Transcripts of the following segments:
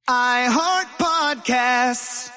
I heart podcasts.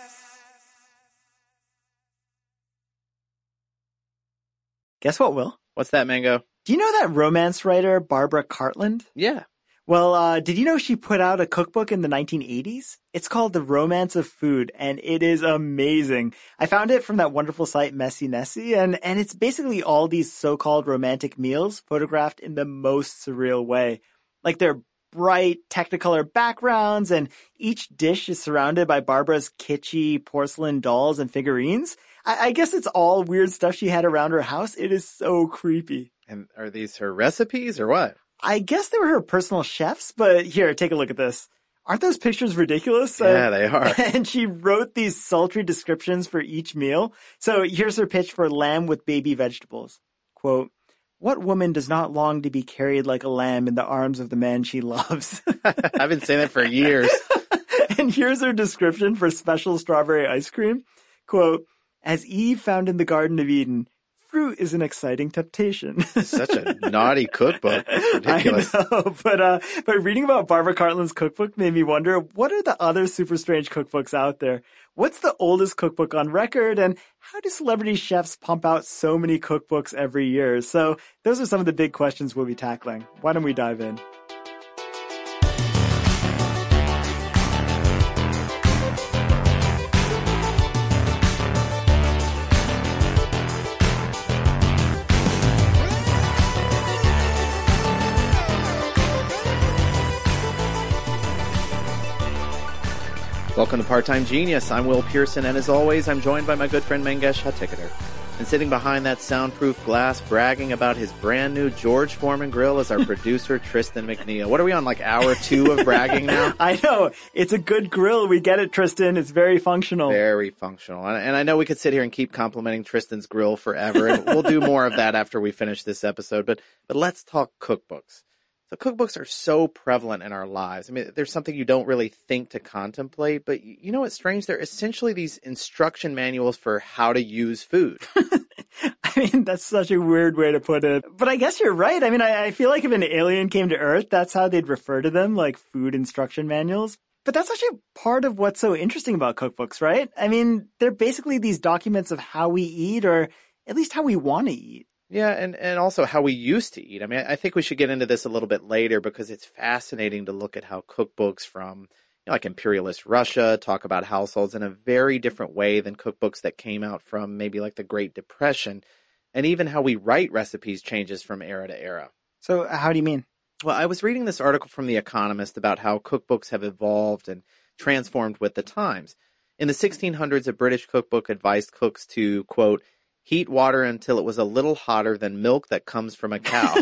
Guess what, Will? What's that, Mango? Do you know that romance writer Barbara Cartland? Yeah. Well, did you know she put out a cookbook in the 1980s? It's called The Romance of Food, and it is amazing. I found it from that wonderful site Messy Nessie, and it's basically all these so-called romantic meals photographed in the most surreal way. Like they're bright Technicolor backgrounds, and each dish is surrounded by Barbara's kitschy porcelain dolls and figurines. I guess it's all weird stuff she had around her house. It is so creepy. And are these her recipes or what? I guess they were her personal chefs, but here, take a look at this. Aren't those pictures ridiculous? Yeah, they are. And she wrote these sultry descriptions for each meal. So here's her pitch for lamb with baby vegetables. Quote, "What woman does not long to be carried like a lamb in the arms of the man she loves?" I've been saying that for years. And here's her description for special strawberry ice cream. Quote, "As Eve found in the Garden of Eden, fruit is an exciting temptation." Such a naughty cookbook. It's ridiculous. I know, but reading about Barbara Cartland's cookbook made me wonder, what are the other super strange cookbooks out there? What's the oldest cookbook on record? And how do celebrity chefs pump out so many cookbooks every year? So those are some of the big questions we'll be tackling. Why don't we dive in? Welcome to Part-Time Genius. I'm Will Pearson, and as always, I'm joined by my good friend Mangesh Hattikudur. And sitting behind that soundproof glass, bragging about his brand new George Foreman grill, is our producer, Tristan McNeil. What are we on, like hour 2 of bragging now? I know. It's a good grill. We get it, Tristan. It's very functional. Very functional. And I know we could sit here and keep complimenting Tristan's grill forever, and we'll do more of that after we finish this episode. But let's talk cookbooks. So cookbooks are so prevalent in our lives. I mean, there's something you don't really think to contemplate, but you know what's strange? They're essentially these instruction manuals for how to use food. I mean, that's such a weird way to put it. But I guess you're right. I mean, I feel like if an alien came to Earth, that's how they'd refer to them, like food instruction manuals. But that's actually part of what's so interesting about cookbooks, right? I mean, they're basically these documents of how we eat, or at least how we want to eat. Yeah, and also how we used to eat. I mean, I think we should get into this a little bit later because it's fascinating to look at how cookbooks from, like imperialist Russia talk about households in a very different way than cookbooks that came out from maybe like the Great Depression. And even how we write recipes changes from era to era. So how do you mean? Well, I was reading this article from The Economist about how cookbooks have evolved and transformed with the times. In the 1600s, a British cookbook advised cooks to, quote, "heat water until it was a little hotter than milk that comes from a cow."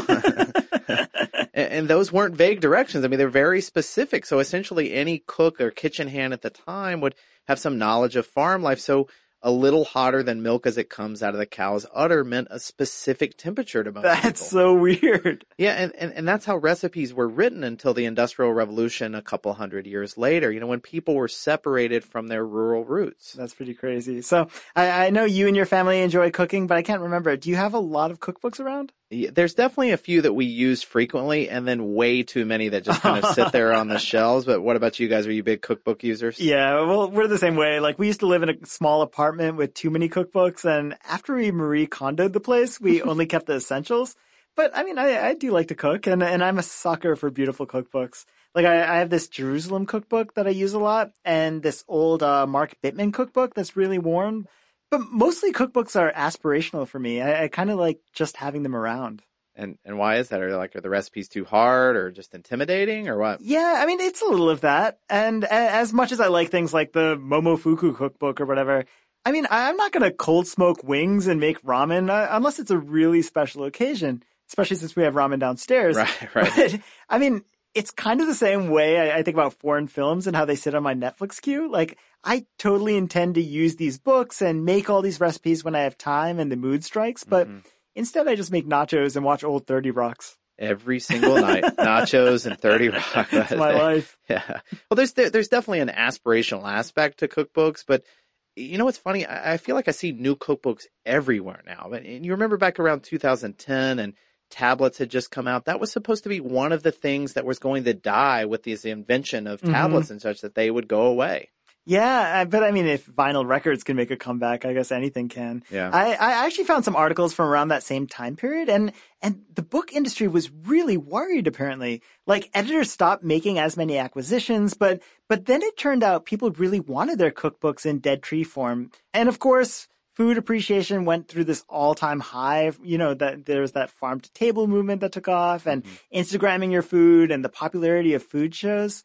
And those weren't vague directions. I mean, they're very specific. So essentially any cook or kitchen hand at the time would have some knowledge of farm life. So a little hotter than milk as it comes out of the cow's udder meant a specific temperature to most people. That's so weird. Yeah, and that's how recipes were written until the Industrial Revolution a couple hundred years later, you know, when people were separated from their rural roots. That's pretty crazy. So I know you and your family enjoy cooking, but I can't remember. Do you have a lot of cookbooks around? Yeah, there's definitely a few that we use frequently, and then way too many that just kind of sit there on the shelves. But what about you guys? Are you big cookbook users? Yeah, well, we're the same way. Like, we used to live in a small apartment with too many cookbooks, and after we Marie Kondoed the place, we only kept the essentials. But I mean, I do like to cook, and I'm a sucker for beautiful cookbooks. Like, I have this Jerusalem cookbook that I use a lot, and this old Mark Bittman cookbook that's really worn. But mostly cookbooks are aspirational for me. I kind of like just having them around. And why is that? Are the recipes too hard or just intimidating or what? Yeah, I mean, it's a little of that. And as much as I like things like the Momofuku cookbook or whatever, I mean, I'm not going to cold smoke wings and make ramen unless it's a really special occasion, especially since we have ramen downstairs. Right. But, I mean, it's kind of the same way I think about foreign films and how they sit on my Netflix queue. Like, I totally intend to use these books and make all these recipes when I have time and the mood strikes, but instead I just make nachos and watch old 30 Rocks. Every single night, nachos and 30 Rock. That's my life. Yeah. Well, there's definitely an aspirational aspect to cookbooks, but you know what's funny? I feel like I see new cookbooks everywhere now. And you remember back around 2010 and tablets had just come out. That was supposed to be one of the things that was going to die with this invention of tablets and such, that they would go away. Yeah, but I mean, if vinyl records can make a comeback, I guess anything can. Yeah. I actually found some articles from around that same time period, and the book industry was really worried, apparently. Like, editors stopped making as many acquisitions, but then it turned out people really wanted their cookbooks in dead tree form. And of course, food appreciation went through this all-time high. You know, that there's that farm-to-table movement that took off, and Instagramming your food, and the popularity of food shows.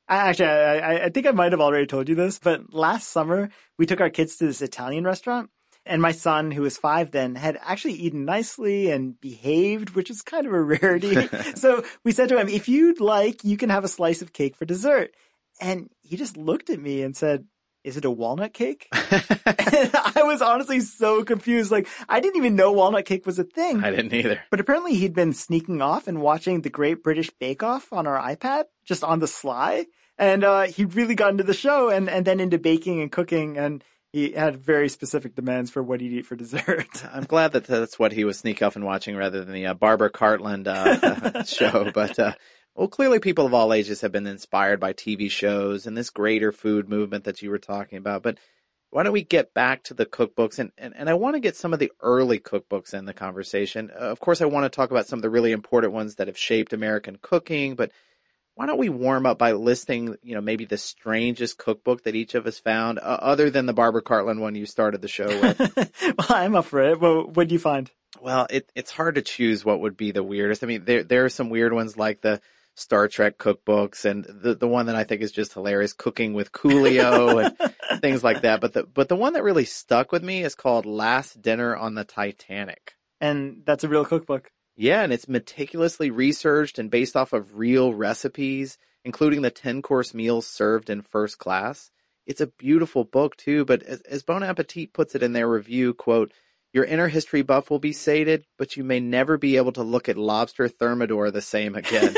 I think I might have already told you this, but last summer we took our kids to this Italian restaurant, and my son, who was 5 then, had actually eaten nicely and behaved, which is kind of a rarity. So we said to him, if you'd like, you can have a slice of cake for dessert. And he just looked at me and said, is it a walnut cake? And I was honestly so confused. Like, I didn't even know walnut cake was a thing. I didn't either. But apparently he'd been sneaking off and watching the Great British Bake Off on our iPad, just on the sly. And he really got into the show and then into baking and cooking. And he had very specific demands for what he'd eat for dessert. I'm glad that that's what he was sneaking off and watching rather than the Barbara Cartland show. But well, clearly people of all ages have been inspired by TV shows and this greater food movement that you were talking about. But why don't we get back to the cookbooks? And I want to get some of the early cookbooks in the conversation. Of course, I want to talk about some of the really important ones that have shaped American cooking. But why don't we warm up by listing, maybe the strangest cookbook that each of us found, other than the Barbara Cartland one you started the show with? Well, I'm up for it. Well, what did you find? Well, it's hard to choose what would be the weirdest. I mean, there are some weird ones like the Star Trek cookbooks, and the one that I think is just hilarious, Cooking with Coolio and things like that. But the one that really stuck with me is called Last Dinner on the Titanic. And that's a real cookbook. Yeah, and it's meticulously researched and based off of real recipes, including the 10-course meals served in first class. It's a beautiful book, too, but as Bon Appetit puts it in their review, quote, your inner history buff will be sated, but you may never be able to look at lobster thermidor the same again.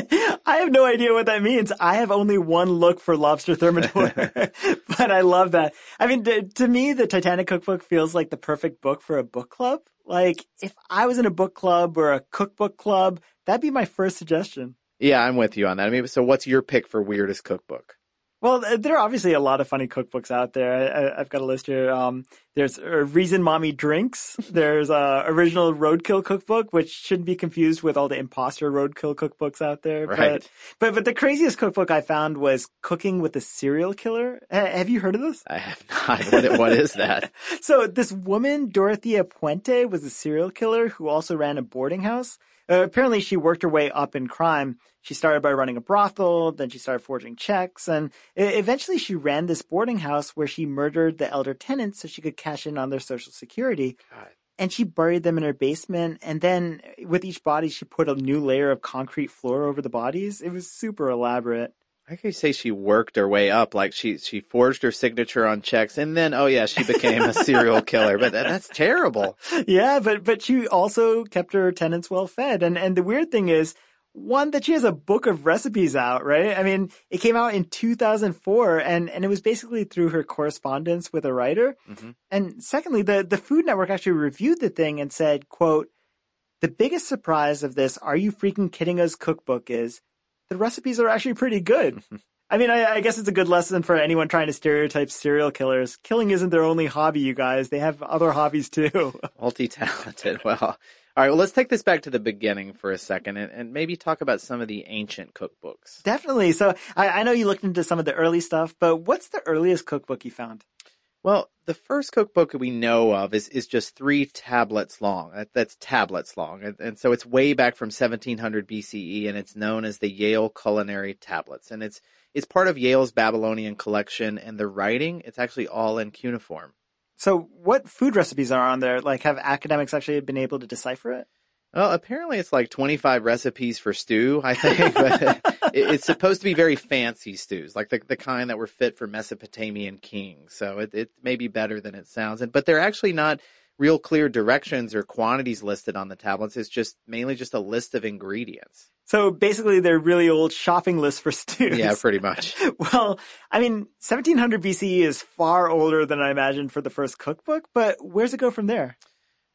I have no idea what that means. I have only one look for lobster thermidor, but I love that. I mean, to me, the Titanic cookbook feels like the perfect book for a book club. Like, if I was in a book club or a cookbook club, that'd be my first suggestion. Yeah, I'm with you on that. I mean, so what's your pick for weirdest cookbook? Well, there are obviously a lot of funny cookbooks out there. I've got a list here. There's Reason Mommy Drinks. There's Original Roadkill Cookbook, which shouldn't be confused with all the imposter roadkill cookbooks out there. Right. But the craziest cookbook I found was Cooking with a Serial Killer. Have you heard of this? I have not. What is that? So this woman, Dorothea Puente, was a serial killer who also ran a boarding house. Apparently she worked her way up in crime. She started by running a brothel, then she started forging checks, and eventually she ran this boarding house where she murdered the elder tenants so she could cash in on their Social Security. God. And she buried them in her basement, and then with each body she put a new layer of concrete floor over the bodies. It was super elaborate. I could say she worked her way up, like she forged her signature on checks, and then, she became a serial killer. But that's terrible. Yeah, but she also kept her tenants well fed. And the weird thing is, one, that she has a book of recipes out, right? I mean, it came out in 2004, and it was basically through her correspondence with a writer. Mm-hmm. And secondly, the Food Network actually reviewed the thing and said, quote, the biggest surprise of this Are You Freaking Kidding Us cookbook is the recipes are actually pretty good. I mean, I guess it's a good lesson for anyone trying to stereotype serial killers. Killing isn't their only hobby, you guys. They have other hobbies too. Multi-talented. Well, all right. Well, let's take this back to the beginning for a second and maybe talk about some of the ancient cookbooks. Definitely. So I know you looked into some of the early stuff, but what's the earliest cookbook you found? Well, the first cookbook we know of is just 3 tablets long. That's tablets long. And so it's way back from 1700 BCE, and it's known as the Yale Culinary Tablets. And it's part of Yale's Babylonian collection, and the writing, it's actually all in cuneiform. So what food recipes are on there? Like, have academics actually been able to decipher it? Well, apparently it's like 25 recipes for stew, I think, but it's supposed to be very fancy stews, like the kind that were fit for Mesopotamian kings. So it may be better than it sounds. But they're actually not real clear directions or quantities listed on the tablets. It's just mainly just a list of ingredients. So basically they're really old shopping lists for stews. Yeah, pretty much. Well, I mean, 1700 BCE is far older than I imagined for the first cookbook, but where's it go from there?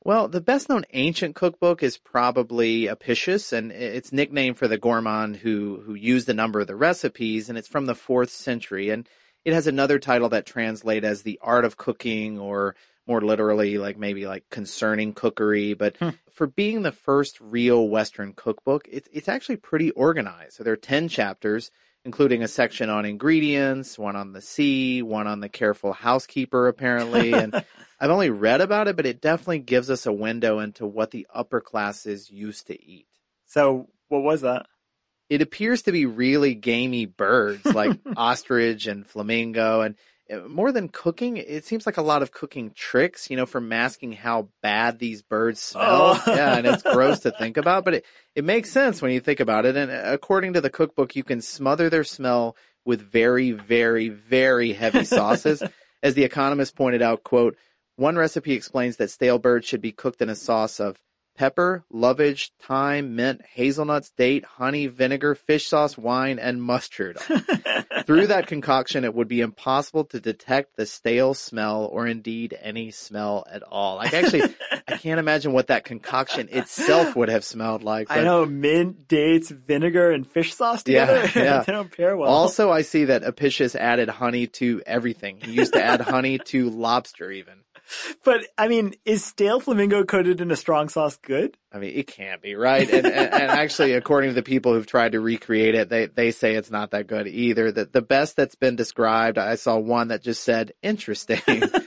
Well, the best-known ancient cookbook is probably Apicius, and it's nicknamed for the gourmand who used a number of the recipes, and it's from the 4th century. And it has another title that translates as The Art of Cooking, or more literally, maybe Concerning Cookery. But for being the first real Western cookbook, it's actually pretty organized. So there are 10 chapters, including a section on ingredients, one on the sea, one on the careful housekeeper, apparently. And I've only read about it, but it definitely gives us a window into what the upper classes used to eat. So what was that? It appears to be really gamey birds like ostrich and flamingo. And more than cooking, it seems like a lot of cooking tricks, for masking how bad these birds smell. Oh. Yeah, and it's gross to think about, but it makes sense when you think about it. And according to the cookbook, you can smother their smell with very, very, very heavy sauces. As The Economist pointed out, quote, one recipe explains that stale birds should be cooked in a sauce of pepper, lovage, thyme, mint, hazelnuts, date, honey, vinegar, fish sauce, wine, and mustard. Through that concoction, it would be impossible to detect the stale smell or indeed any smell at all. I can't imagine what that concoction itself would have smelled like. I know, mint, dates, vinegar, and fish sauce together. Yeah. They don't pair well. Also, I see that Apicius added honey to everything. He used to add honey to lobster even. But, is stale flamingo coated in a strong sauce good? It can't be, right? And actually, according to the people who've tried to recreate it, they say it's not that good either. The best that's been described, I saw one that just said, interesting.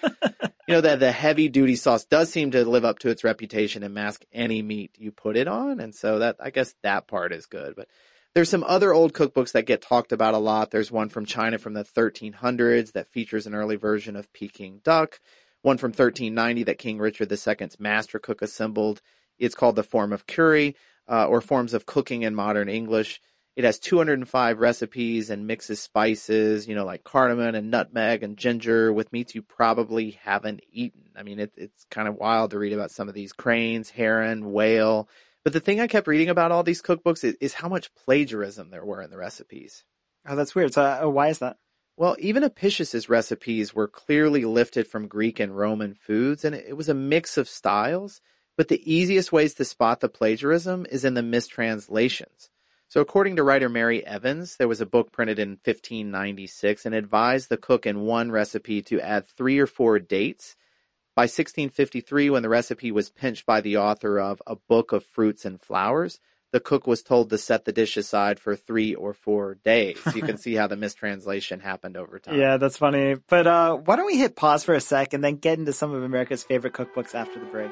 That the heavy-duty sauce does seem to live up to its reputation and mask any meat you put it on. And so I guess that part is good. But there's some other old cookbooks that get talked about a lot. There's one from China from the 1300s that features an early version of Peking duck. One from 1390 that King Richard II's master cook assembled. It's called The Form of Cury, or Forms of Cooking in Modern English. It has 205 recipes and mixes spices, like cardamom and nutmeg and ginger with meats you probably haven't eaten. It's kind of wild to read about some of these: cranes, heron, whale. But the thing I kept reading about all these cookbooks is how much plagiarism there were in the recipes. Oh, that's weird. So why is that? Well, even Apicius's recipes were clearly lifted from Greek and Roman foods, and it was a mix of styles. But the easiest ways to spot the plagiarism is in the mistranslations. So according to writer Mary Evans, there was a book printed in 1596 and advised the cook in one recipe to add 3 or 4 dates. By 1653, when the recipe was pinched by the author of A Book of Fruits and Flowers, the cook was told to set the dish aside for 3 or 4 days. You can see how the mistranslation happened over time. Yeah, that's funny. But why don't we hit pause for a sec and then get into some of America's favorite cookbooks after the break?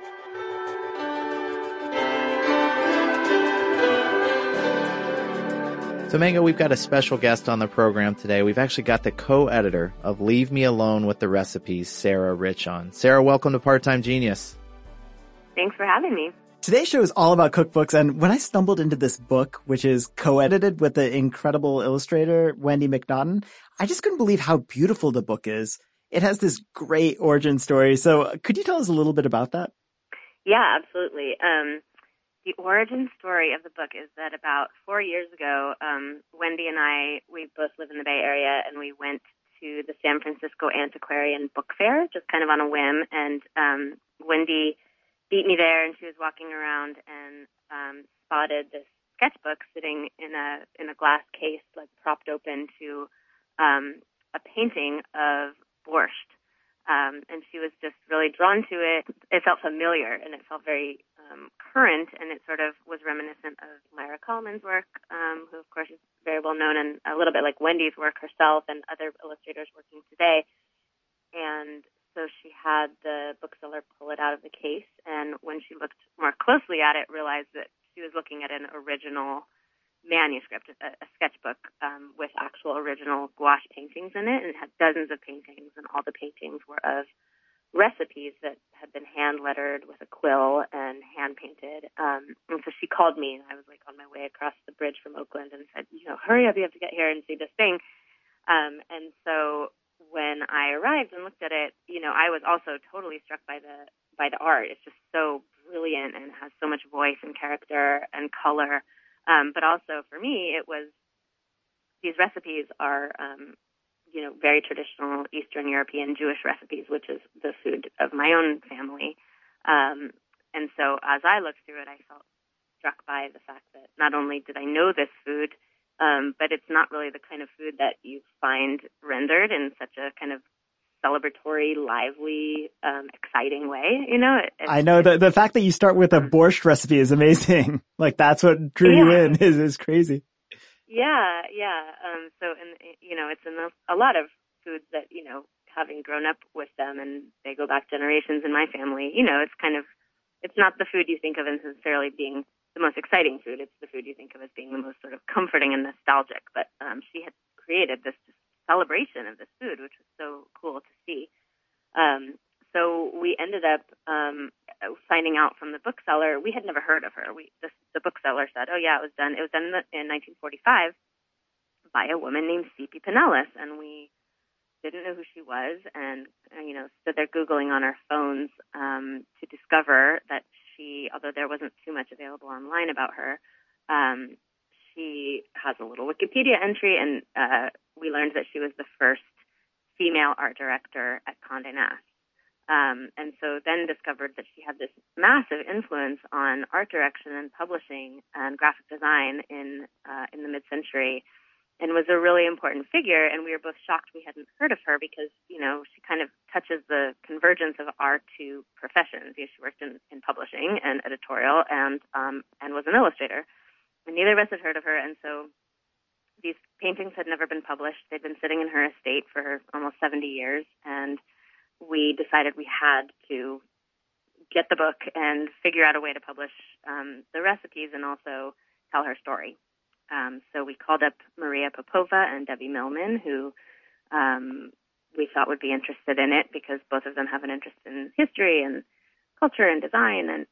So, Mango, we've got a special guest on the program today. We've actually got the co-editor of Leave Me Alone with the Recipes, Sarah Rich, on. Sarah, welcome to Part-Time Genius. Thanks for having me. Today's show is all about cookbooks, and when I stumbled into this book, which is co-edited with the incredible illustrator Wendy McNaughton, I just couldn't believe how beautiful the book is. It has this great origin story. So could you tell us a little bit about that? Yeah, absolutely. The origin story of the book is that about 4 years ago, Wendy and I, we both live in the Bay Area, and we went to the San Francisco Antiquarian Book Fair, just kind of on a whim, and Wendy beat me there, and she was walking around and spotted this sketchbook sitting in a glass case, propped open to a painting of borscht. And she was just really drawn to it. It felt familiar, and it felt very current, and it sort of was reminiscent of Myra Coleman's work, who, of course, is very well known, and a little bit like Wendy's work herself and other illustrators working today. And so she had the bookseller pull it out of the case, and when she looked more closely at it, realized that she was looking at an original manuscript, a sketchbook with actual original gouache paintings in it, and it had dozens of paintings, and all the paintings were of recipes that had been hand-lettered with a quill and hand-painted. And so she called me, and I was on my way across the bridge from Oakland and said, hurry up, you have to get here and see this thing. And so when I arrived and looked at it, I was also totally struck by the art. It's just so brilliant and has so much voice and character and color. But also for me, it was, these recipes are, very traditional Eastern European Jewish recipes, which is the food of my own family. And so as I looked through it, I felt struck by the fact that not only did I know this food, but it's not really the kind of food that you find rendered in such a kind of celebratory, lively, exciting way. You know, I know the fact that you start with a borscht recipe is amazing. Like that's what drew you in is crazy. Yeah. So, and you know, it's in a lot of foods that, you know, having grown up with them, and they go back generations in my family. You know, it's not the food you think of as necessarily being the most exciting food. It's the food you think of as being the most sort of comforting and nostalgic. But she had created this celebration of this food, which was so cool to see. So we ended up finding out from the bookseller. We had never heard of her. The bookseller said, "Oh yeah, it was done. It was done in 1945 by a woman named C.P. Pinellas," and we didn't know who she was, and you know, stood there Googling on our phones to discover that she, although there wasn't too much available online about her, she has a little Wikipedia entry, and we learned that she was the first female art director at Condé Nast. And so then discovered that she had this massive influence on art direction and publishing and graphic design in the mid-century, and was a really important figure. And we were both shocked we hadn't heard of her because, you know, she kind of touches the convergence of our two professions. She worked in publishing and editorial and was an illustrator. And neither of us had heard of her. And so these paintings had never been published. They'd been sitting in her estate for almost 70 years. And we decided we had to get the book and figure out a way to publish the recipes and also tell her story. So we called up Maria Popova and Debbie Millman, who we thought would be interested in it because both of them have an interest in history and culture and design. And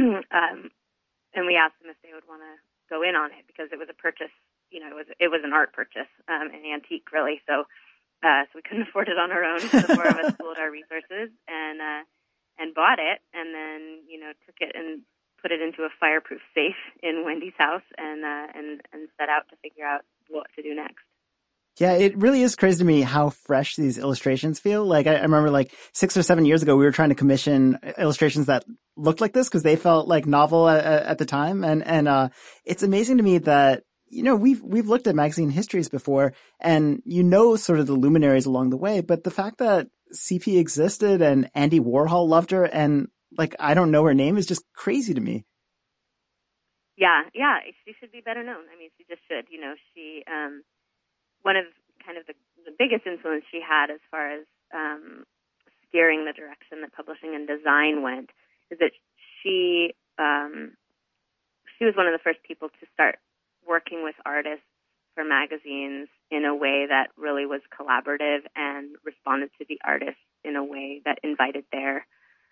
and we asked them if they would want to go in on it because it was a purchase. You know, it was an art purchase, an antique, really. So we couldn't afford it on our own. So the four of us pooled our resources and bought it, and then, you know, took it and put it into a fireproof safe in Wendy's house and set out to figure out what to do next. Yeah, it really is crazy to me how fresh these illustrations feel. Like I remember like 6 or 7 years ago, we were trying to commission illustrations that looked like this because they felt like novel at the time. And it's amazing to me that, you know, we've looked at magazine histories before and, you know, sort of the luminaries along the way, but the fact that CP existed and Andy Warhol loved her and like, I don't know her name is just crazy to me. Yeah, she should be better known. I mean, she just should. You know, she, one of kind of the biggest influence she had as far as steering the direction that publishing and design went is that she was one of the first people to start working with artists for magazines in a way that really was collaborative and responded to the artists in a way that invited their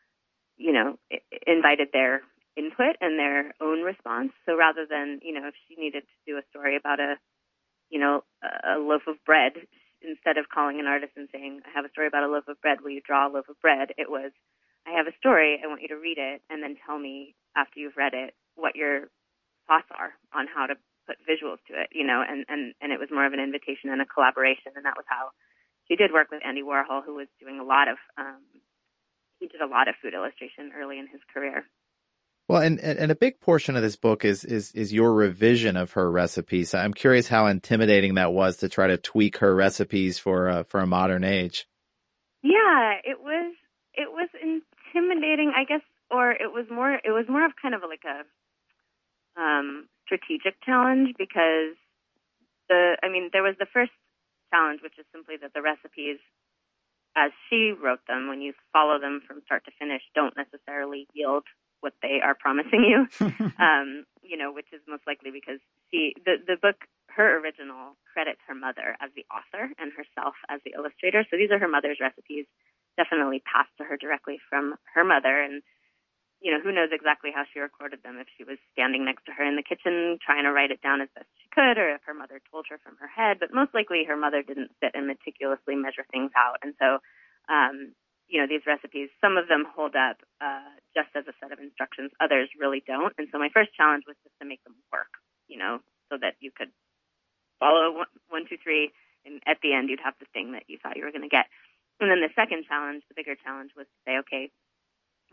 input and their own response. So rather than, you know, if she needed to do a story about a loaf of bread, instead of calling an artist and saying, I have a story about a loaf of bread, will you draw a loaf of bread? It was, I have a story, I want you to read it, and then tell me after you've read it what your thoughts are on how to put visuals to it, you know, and it was more of an invitation and a collaboration, and that was how she did work with Andy Warhol, who was doing a lot of food illustration early in his career. Well, and a big portion of this book is your revision of her recipes. I'm curious how intimidating that was to try to tweak her recipes for a modern age. Yeah, it was intimidating, I guess, or it was more of kind of like a strategic challenge because there was the first challenge, which is simply that the recipes, as she wrote them, when you follow them from start to finish, don't necessarily yield what they are promising you, you know, which is most likely because the book, her original credits her mother as the author and herself as the illustrator. So these are her mother's recipes, definitely passed to her directly from her mother. And, you know, who knows exactly how she recorded them, if she was standing next to her in the kitchen trying to write it down as best she could, or if her mother told her from her head. But most likely her mother didn't sit and meticulously measure things out. And so, you know, these recipes, some of them hold up just as a set of instructions. Others really don't. And so my first challenge was just to make them work, you know, so that you could follow 1, 2, 3, and at the end you'd have the thing that you thought you were going to get. And then the second challenge, the bigger challenge, was to say, okay,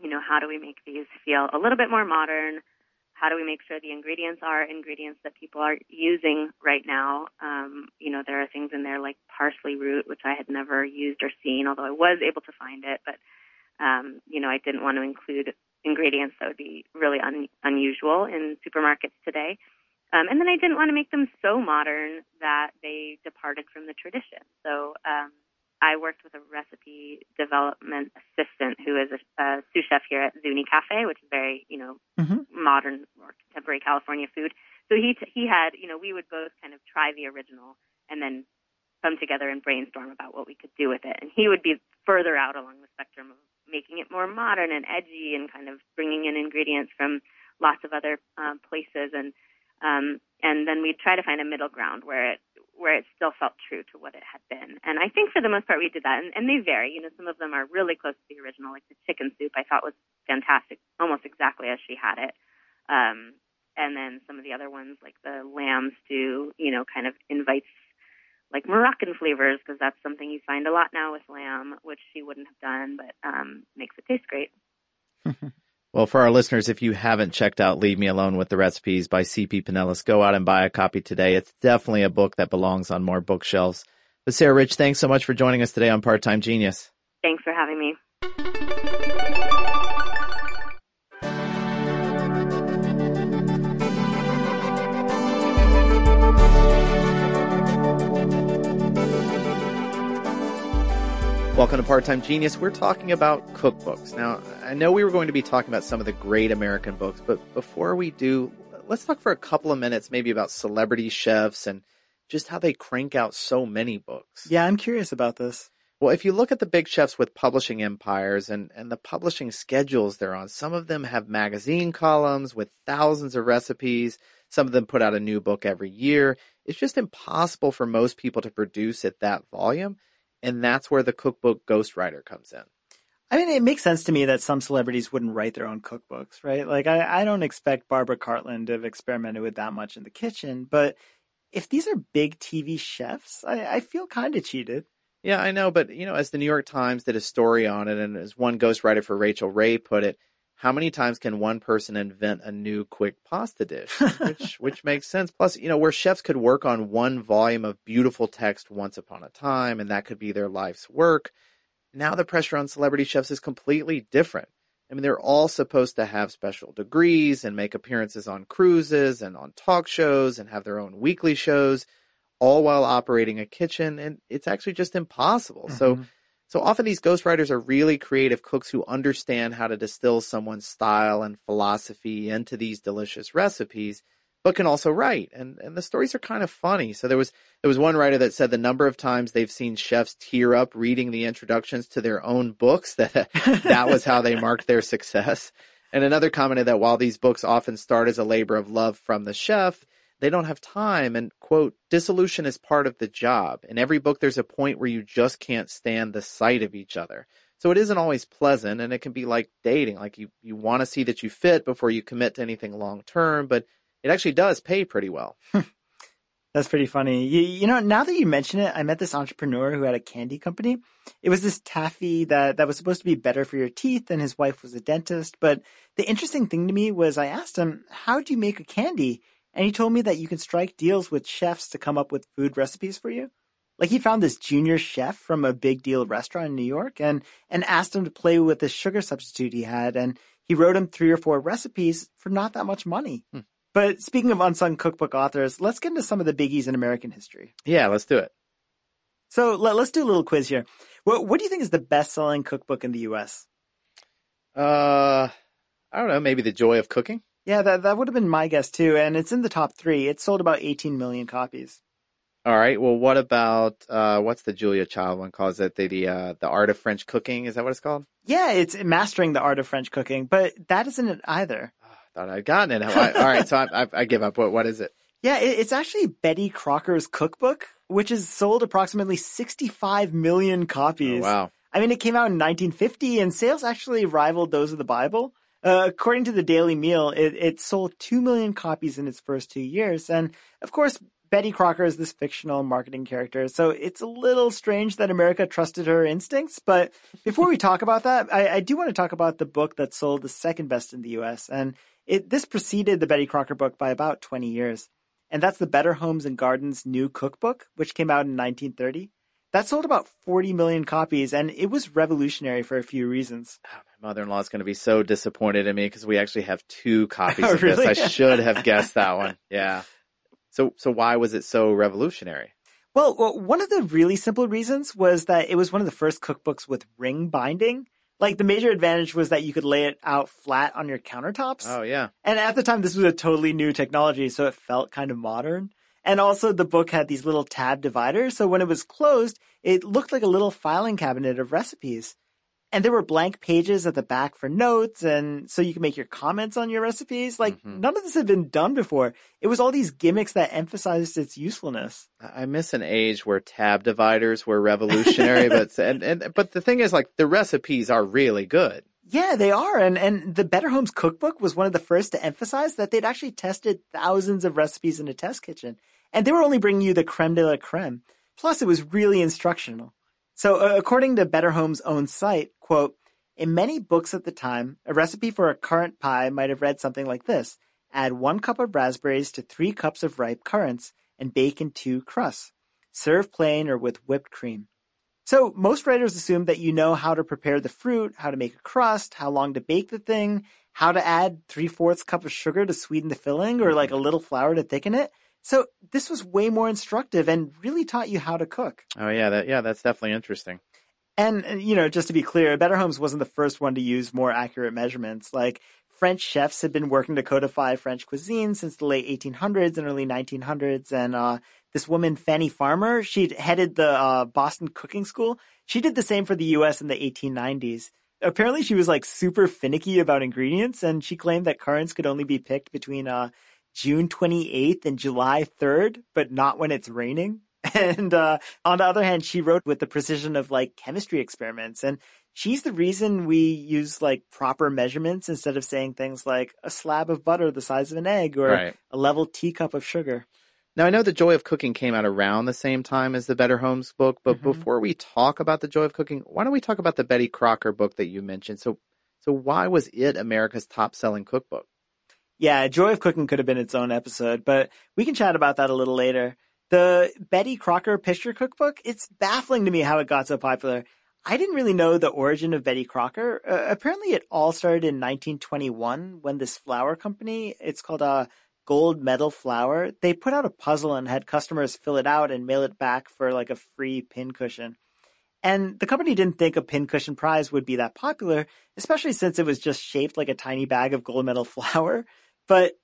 how do we make these feel a little bit more modern? How do we make sure the ingredients are ingredients that people are using right now? There are things in there like parsley root, which I had never used or seen, although I was able to find it. But, I didn't want to include ingredients that would be really unusual in supermarkets today. And then I didn't want to make them so modern that they departed from the tradition. So I worked with a recipe development assistant who is a sous chef here at Zuni Cafe, which is very, modern or contemporary California food. So he had, we would both kind of try the original and then come together and brainstorm about what we could do with it. And he would be further out along the spectrum of making it more modern and edgy and kind of bringing in ingredients from lots of other places. And then we'd try to find a middle ground where it still felt true to what it had been. And I think for the most part we did that. And they vary. Some of them are really close to the original, like the chicken soup I thought was fantastic, almost exactly as she had it. And then some of the other ones, like the lamb stew, kind of invites like Moroccan flavors, because that's something you find a lot now with lamb, which she wouldn't have done, but makes it taste great. Well, for our listeners, if you haven't checked out Leave Me Alone with the Recipes by C.P. Pinellas, go out and buy a copy today. It's definitely a book that belongs on more bookshelves. But Sarah Rich, thanks so much for joining us today on Part-Time Genius. Thanks for having me. Welcome to Part-Time Genius. We're talking about cookbooks. Now, I know we were going to be talking about some of the great American books, but before we do, let's talk for a couple of minutes maybe about celebrity chefs and just how they crank out so many books. Yeah, I'm curious about this. Well, if you look at the big chefs with publishing empires and the publishing schedules they're on, some of them have magazine columns with thousands of recipes. Some of them put out a new book every year. It's just impossible for most people to produce at that volume. And that's where the cookbook ghostwriter comes in. I mean, it makes sense to me that some celebrities wouldn't write their own cookbooks, right? Like, I don't expect Barbara Cartland to have experimented with that much in the kitchen. But if these are big TV chefs, I feel kind of cheated. Yeah, I know. But, as the New York Times did a story on it, and as one ghostwriter for Rachel Ray put it, how many times can one person invent a new quick pasta dish? Which makes sense. Plus, where chefs could work on one volume of beautiful text once upon a time, and that could be their life's work. Now the pressure on celebrity chefs is completely different. I mean, they're all supposed to have special degrees and make appearances on cruises and on talk shows and have their own weekly shows, all while operating a kitchen. And it's actually just impossible. Mm-hmm. So often these ghostwriters are really creative cooks who understand how to distill someone's style and philosophy into these delicious recipes, but can also write. And the stories are kind of funny. So there was one writer that said the number of times they've seen chefs tear up reading the introductions to their own books, that was how they marked their success. And another commented that while these books often start as a labor of love from the chef, they don't have time, and, quote, dissolution is part of the job. In every book, there's a point where you just can't stand the sight of each other. So it isn't always pleasant, and it can be like dating. Like you want to see that you fit before you commit to anything long term, but it actually does pay pretty well. That's pretty funny. Now that you mention it, I met this entrepreneur who had a candy company. It was this taffy that was supposed to be better for your teeth, and his wife was a dentist. But the interesting thing to me was I asked him, how do you make a candy? And he told me that you can strike deals with chefs to come up with food recipes for you. Like, he found this junior chef from a big deal restaurant in New York and asked him to play with this sugar substitute he had. And he wrote him 3 or 4 recipes for not that much money. But speaking of unsung cookbook authors, let's get into some of the biggies in American history. Yeah, let's do it. So let's do a little quiz here. What do you think is the best-selling cookbook in the U.S.? I don't know, maybe The Joy of Cooking? Yeah, that would have been my guess too, and it's in the top 3. It sold about 18 million copies. All right. Well, what about what's the Julia Child one called? Is it the Art of French Cooking? Is that what it's called? Yeah, it's Mastering the Art of French Cooking, but that isn't it either. Oh, I thought I'd gotten it. All right, so I give up. What is it? Yeah, it's actually Betty Crocker's Cookbook, which has sold approximately 65 million copies. Oh, wow. I mean, it came out in 1950, and sales actually rivaled those of the Bible. According to the Daily Meal, it sold 2 million copies in its first 2 years. And of course, Betty Crocker is this fictional marketing character, so it's a little strange that America trusted her instincts. But before we talk about that, I do want to talk about the book that sold the second best in the U.S., and this preceded the Betty Crocker book by about 20 years. And that's the Better Homes and Gardens New Cookbook, which came out in 1930. That sold about 40 million copies, and it was revolutionary for a few reasons. Oh, my mother-in-law is going to be so disappointed in me because we actually have 2 copies Oh, of really? this. I should have guessed that one. Yeah. So why was it so revolutionary? Well, one of the really simple reasons was that it was one of the first cookbooks with ring binding. Like, the major advantage was that you could lay it out flat on your countertops. Oh, yeah. And at the time, this was a totally new technology, so it felt kind of modern. And also, the book had these little tab dividers, so when it was closed, it looked like a little filing cabinet of recipes. And there were blank pages at the back for notes, and so you could make your comments on your recipes. Like, none of this had been done before. It was all these gimmicks that emphasized its usefulness. I miss an age where tab dividers were revolutionary, but the thing is, like, the recipes are really good. Yeah, they are. And the Better Homes Cookbook was one of the first to emphasize that they'd actually tested thousands of recipes in a test kitchen. And they were only bringing you the creme de la creme. Plus, it was really instructional. So according to Better Homes' own site, quote, in many books at the time, a recipe for a currant pie might have read something like this. Add 1 cup of raspberries to 3 cups of ripe currants and bake in 2 crusts. Serve plain or with whipped cream. So most writers assume that you know how to prepare the fruit, how to make a crust, how long to bake the thing, how to add 3/4 cup of sugar to sweeten the filling or like a little flour to thicken it. So this was way more instructive and really taught you how to cook. Oh, yeah. That's definitely interesting. And, just to be clear, Better Homes wasn't the first one to use more accurate measurements. Like, French chefs had been working to codify French cuisine since the late 1800s and early 1900s. And this woman, Fanny Farmer, she'd headed the Boston Cooking School. She did the same for the U.S. in the 1890s. Apparently, she was like super finicky about ingredients, and she claimed that currants could only be picked between June 28th and July 3rd, but not when it's raining. And on the other hand, she wrote with the precision of like chemistry experiments. And she's the reason we use like proper measurements instead of saying things like a slab of butter the size of an egg or Right. a level teacup of sugar. Now, I know The Joy of Cooking came out around the same time as the Better Homes book, but before we talk about The Joy of Cooking, why don't we talk about the Betty Crocker book that you mentioned? So why was it America's top-selling cookbook? Yeah, Joy of Cooking could have been its own episode, but we can chat about that a little later. The Betty Crocker picture cookbook, it's baffling to me how it got so popular. I didn't really know the origin of Betty Crocker. Apparently it all started in 1921 when this flour company, it's called Gold Medal Flour, they put out a puzzle and had customers fill it out and mail it back for like a free pincushion. And the company didn't think a pincushion prize would be that popular, especially since it was just shaped like a tiny bag of gold medal flour. But,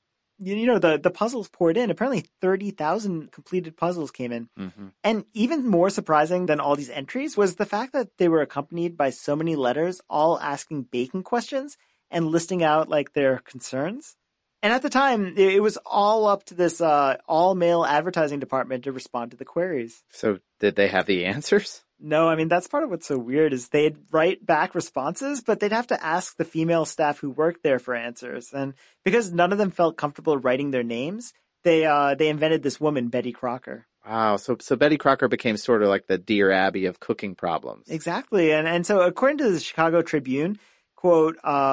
the puzzles poured in. Apparently 30,000 completed puzzles came in. And even more surprising than all these entries was the fact that they were accompanied by so many letters, all asking baking questions and listing out like their concerns. And at the time, it was all up to this all-male advertising department to respond to the queries. So did they have the answers? No, I mean, that's part of what's so weird is they'd write back responses, but they'd have to ask the female staff who worked there for answers. And because none of them felt comfortable writing their names, they invented this woman, Betty Crocker. Wow. So Betty Crocker became sort of like the Dear Abby of cooking problems. Exactly. And so according to the Chicago Tribune, quote,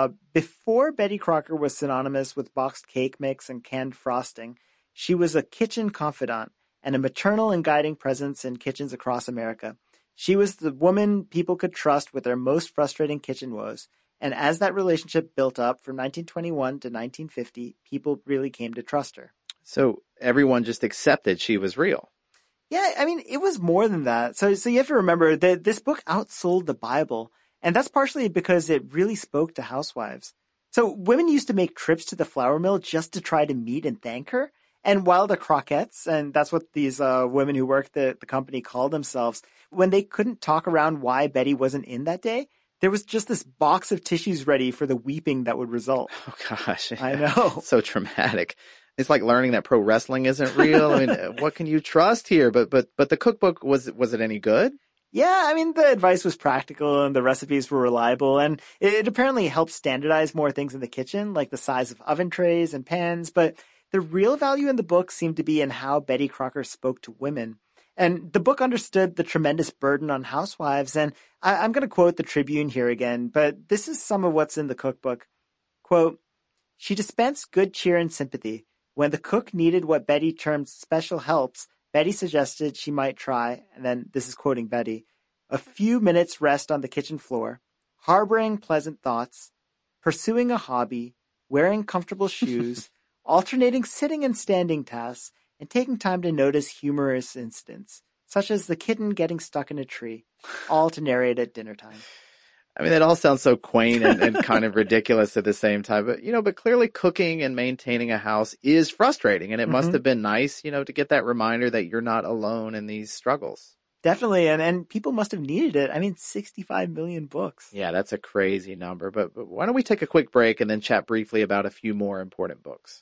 before Betty Crocker was synonymous with boxed cake mix and canned frosting, she was a kitchen confidant and a maternal and guiding presence in kitchens across America. She was the woman people could trust with their most frustrating kitchen woes. And as that relationship built up from 1921 to 1950, people really came to trust her. So everyone just accepted she was real. Yeah, I mean, it was more than that. So you have to remember that this book outsold the Bible. And that's partially because it really spoke to housewives. So women used to make trips to the flour mill just to try to meet and thank her. And while the Crockettes, and that's what these women who worked the company called themselves, when they couldn't talk around why Betty wasn't in that day, there was just this box of tissues ready for the weeping that would result. Oh, gosh. I know. So traumatic. It's like learning that pro wrestling isn't real. I mean, what can you trust here? But the cookbook, was it any good? Yeah, I mean, the advice was practical and the recipes were reliable, and it apparently helped standardize more things in the kitchen, like the size of oven trays and pans, but the real value in the book seemed to be in how Betty Crocker spoke to women. And the book understood the tremendous burden on housewives. And I'm going to quote the Tribune here again, but this is some of what's in the cookbook. Quote, "She dispensed good cheer and sympathy. When the cook needed what Betty termed special helps, Betty suggested she might try," and then this is quoting Betty, "a few minutes rest on the kitchen floor, harboring pleasant thoughts, pursuing a hobby, wearing comfortable shoes, alternating sitting and standing tasks, and taking time to notice humorous incidents, such as the kitten getting stuck in a tree, all to narrate at dinner time." I mean, that all sounds so quaint and kind of ridiculous at the same time. But clearly cooking and maintaining a house is frustrating. And it must have been nice, to get that reminder that you're not alone in these struggles. Definitely. And people must have needed it. I mean, 65 million books. Yeah, that's a crazy number. But why don't we take a quick break and then chat briefly about a few more important books.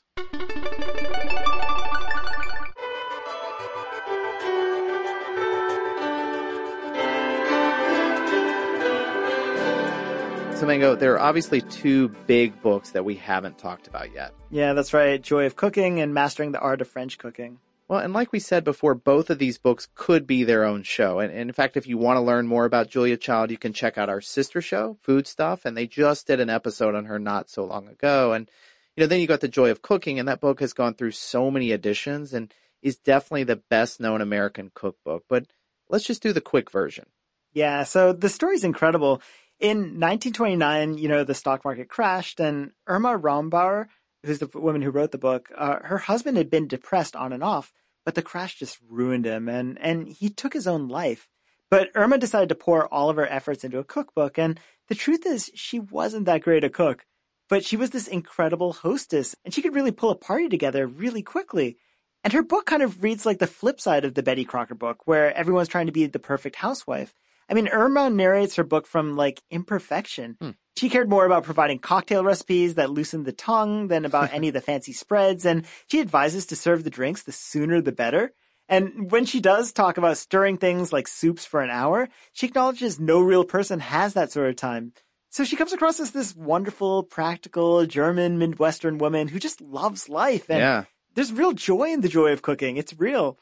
So, Mango, there are obviously two big books that we haven't talked about yet. Yeah, that's right. Joy of Cooking and Mastering the Art of French Cooking. Well, and like we said before, both of these books could be their own show. And in fact, if you want to learn more about Julia Child, you can check out our sister show, Food Stuff, and they just did an episode on her not so long ago. And, then you got The Joy of Cooking, and that book has gone through so many editions and is definitely the best-known American cookbook. But let's just do the quick version. Yeah, so the story's incredible. In 1929, the stock market crashed, and Irma Rombauer, who's the woman who wrote the book, her husband had been depressed on and off, but the crash just ruined him, and he took his own life. But Irma decided to pour all of her efforts into a cookbook, and the truth is, she wasn't that great a cook. But she was this incredible hostess, and she could really pull a party together really quickly. And her book kind of reads like the flip side of the Betty Crocker book, where everyone's trying to be the perfect housewife. I mean, Irma narrates her book from, imperfection. She cared more about providing cocktail recipes that loosened the tongue than about any of the fancy spreads, and she advises to serve the drinks the sooner the better. And when she does talk about stirring things like soups for an hour, she acknowledges no real person has that sort of time. So she comes across as this wonderful, practical, German, Midwestern woman who just loves life. And there's real joy in the joy of cooking. It's real.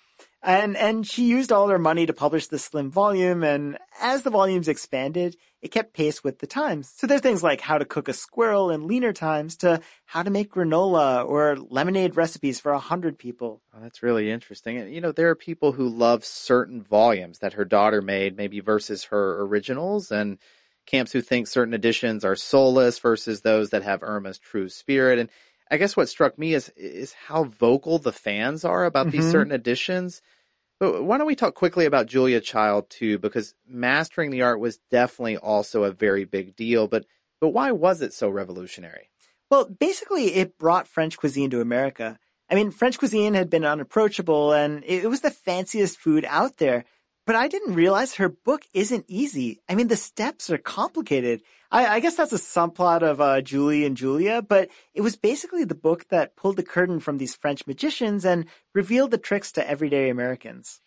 And she used all her money to publish this slim volume, and as the volumes expanded, it kept pace with the times. So there's things like how to cook a squirrel in leaner times to how to make granola or lemonade recipes for 100 people. Oh, that's really interesting. And, there are people who love certain volumes that her daughter made, maybe versus her originals, and camps who think certain editions are soulless versus those that have Irma's true spirit. And I guess what struck me is how vocal the fans are about these certain editions. But why don't we talk quickly about Julia Child too, because mastering the art was definitely also a very big deal. But why was it so revolutionary? Well, basically, it brought French cuisine to America. I mean, French cuisine had been unapproachable, and it was the fanciest food out there. But I didn't realize her book isn't easy. I mean, the steps are complicated. I guess that's a subplot of Julie and Julia, but it was basically the book that pulled the curtain from these French magicians and revealed the tricks to everyday Americans.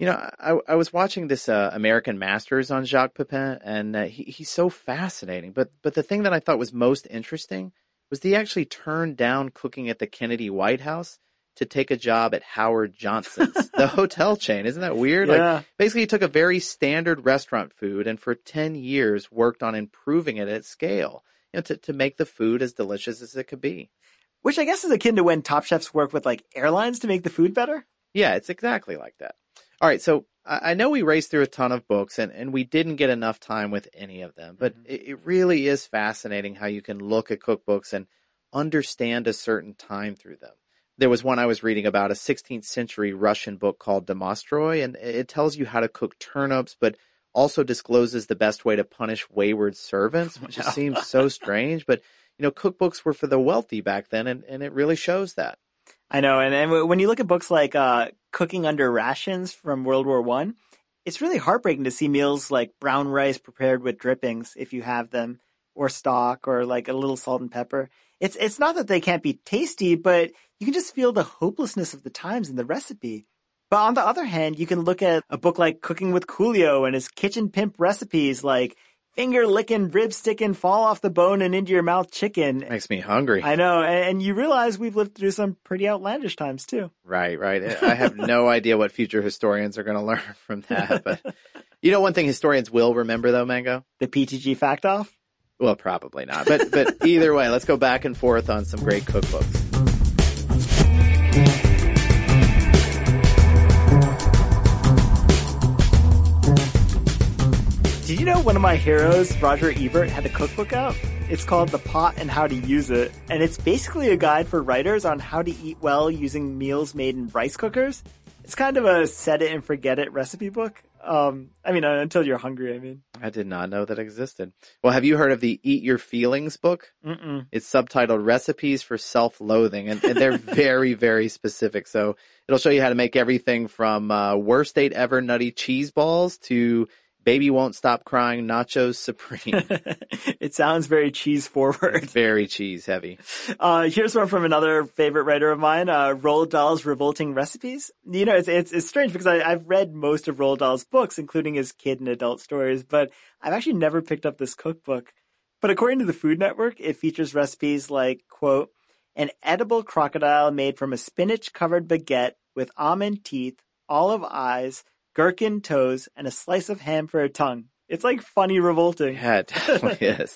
I was watching this American Masters on Jacques Pepin, and he's so fascinating. But the thing that I thought was most interesting was he actually turned down cooking at the Kennedy White House to take a job at Howard Johnson's, the hotel chain. Isn't that weird? Yeah. Basically, he took a very standard restaurant food and for 10 years worked on improving it at scale, to make the food as delicious as it could be. Which I guess is akin to when top chefs work with airlines to make the food better. Yeah, it's exactly like that. All right, so I know we raced through a ton of books and we didn't get enough time with any of them, but it really is fascinating how you can look at cookbooks and understand a certain time through them. There was one I was reading about, a 16th century Russian book called Domostroy, and it tells you how to cook turnips, but also discloses the best way to punish wayward servants, which just seems so strange. But, cookbooks were for the wealthy back then, and it really shows that. I know, and when you look at books like Cooking Under Rations from World War I, it's really heartbreaking to see meals like brown rice prepared with drippings, if you have them, or stock, or a little salt and pepper. It's not that they can't be tasty, but you can just feel the hopelessness of the times in the recipe. But on the other hand, you can look at a book like Cooking with Coolio and his kitchen pimp recipes like finger licking, rib sticking, fall off the bone and into your mouth chicken. Makes me hungry. I know. And you realize we've lived through some pretty outlandish times too. Right. I have no idea what future historians are going to learn from that. But one thing historians will remember though, Mango? The PTG fact off? Well, probably not. But either way, let's go back and forth on some great cookbooks. Did you know one of my heroes, Roger Ebert, had a cookbook out? It's called The Pot and How to Use It, and it's basically a guide for writers on how to eat well using meals made in rice cookers. It's kind of a set it and forget it recipe book. Until you're hungry, I did not know that existed. Well, have you heard of the Eat Your Feelings book? Mm-mm. It's subtitled Recipes for Self-Loathing, and they're very, very specific. So it'll show you how to make everything from worst date ever nutty cheese balls to baby won't stop crying nachos supreme. It sounds very cheese forward. It's very cheese heavy. Here's one from another favorite writer of mine, Roald Dahl's Revolting Recipes. It's strange because I've read most of Roald Dahl's books, including his kid and adult stories, but I've actually never picked up this cookbook. But according to the Food Network, it features recipes like, quote, an edible crocodile made from a spinach-covered baguette with almond teeth, olive eyes, gherkin toes, and a slice of ham for a tongue. It's like funny revolting. Yeah, it definitely is.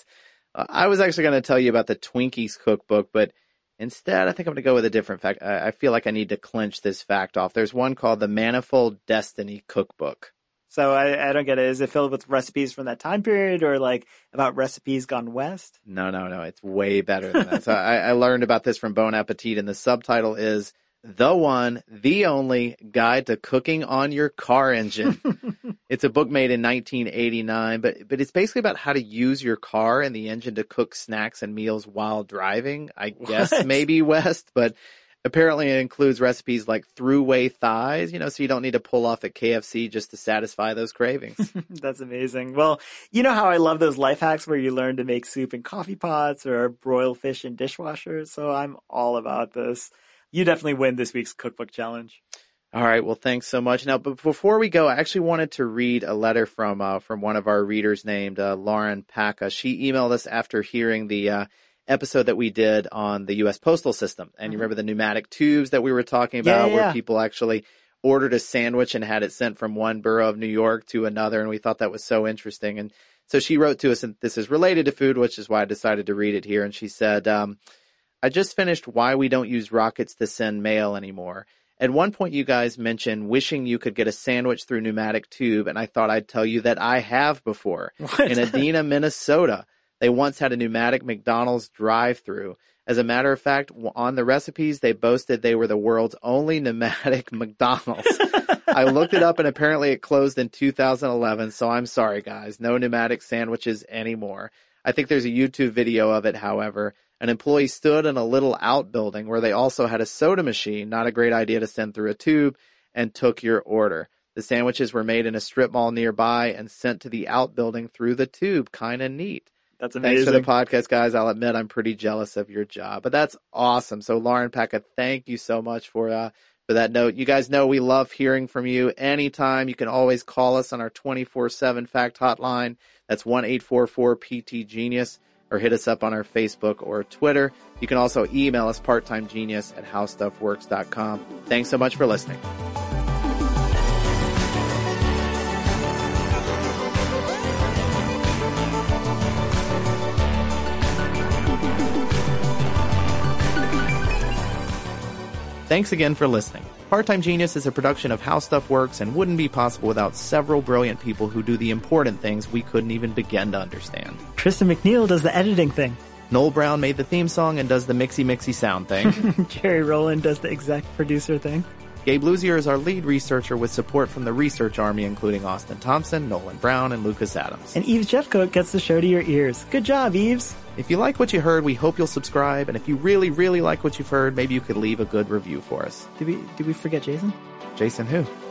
I was actually going to tell you about the Twinkies cookbook, but instead I think I'm going to go with a different fact. I feel like I need to clinch this fact off. There's one called the Manifold Destiny Cookbook. So I don't get it. Is it filled with recipes from that time period or like about recipes gone west? No. It's way better than that. So I learned about this from Bon Appetit, and the subtitle is The One, The Only Guide to Cooking on Your Car Engine. It's a book made in 1989, but it's basically about how to use your car and the engine to cook snacks and meals while driving. I guess maybe west, but apparently it includes recipes like throughway thighs, so you don't need to pull off at KFC just to satisfy those cravings. That's amazing. Well, you know how I love those life hacks where you learn to make soup in coffee pots or broil fish in dishwashers, so I'm all about this. You definitely win this week's cookbook challenge. All right. Well, thanks so much. Now, but before we go, I actually wanted to read a letter from one of our readers named Lauren Packa. She emailed us after hearing the episode that we did on the U.S. postal system. And you remember the pneumatic tubes that we were talking about where people actually ordered a sandwich and had it sent from one borough of New York to another. And we thought that was so interesting. And so she wrote to us, and this is related to food, which is why I decided to read it here. And she said, I just finished Why We Don't Use Rockets to Send Mail Anymore. At one point, you guys mentioned wishing you could get a sandwich through pneumatic tube, and I thought I'd tell you that I have before. What? In Edina, Minnesota, they once had a pneumatic McDonald's drive-through. As a matter of fact, on the recipes, they boasted they were the world's only pneumatic McDonald's. I looked it up, and apparently it closed in 2011, so I'm sorry, guys. No pneumatic sandwiches anymore. I think there's a YouTube video of it, however. An employee stood in a little outbuilding where they also had a soda machine, not a great idea to send through a tube, and took your order. The sandwiches were made in a strip mall nearby and sent to the outbuilding through the tube. Kind of neat. That's amazing. Thanks for the podcast, guys. I'll admit I'm pretty jealous of your job, but that's awesome. So Lauren Packa, thank you so much for that note. You guys know we love hearing from you anytime. You can always call us on our 24/7 fact hotline. That's 1-844-PT-GENIUS. Or hit us up on our Facebook or Twitter. You can also email us parttimegenius@howstuffworks.com. Thanks so much for listening. Thanks again for listening. Part-Time Genius is a production of How Stuff Works and wouldn't be possible without several brilliant people who do the important things we couldn't even begin to understand. Tristan McNeil does the editing thing. Noel Brown made the theme song and does the mixy sound thing. Jerry Rowland does the exec producer thing. Gabe Luzier is our lead researcher with support from the research army, including Austin Thompson, Nolan Brown, and Lucas Adams. And Eves Jeffcoat gets the show to your ears. Good job, Eves. If you like what you heard, we hope you'll subscribe. And if you really, really like what you've heard, maybe you could leave a good review for us. Did we forget Jason? Jason who?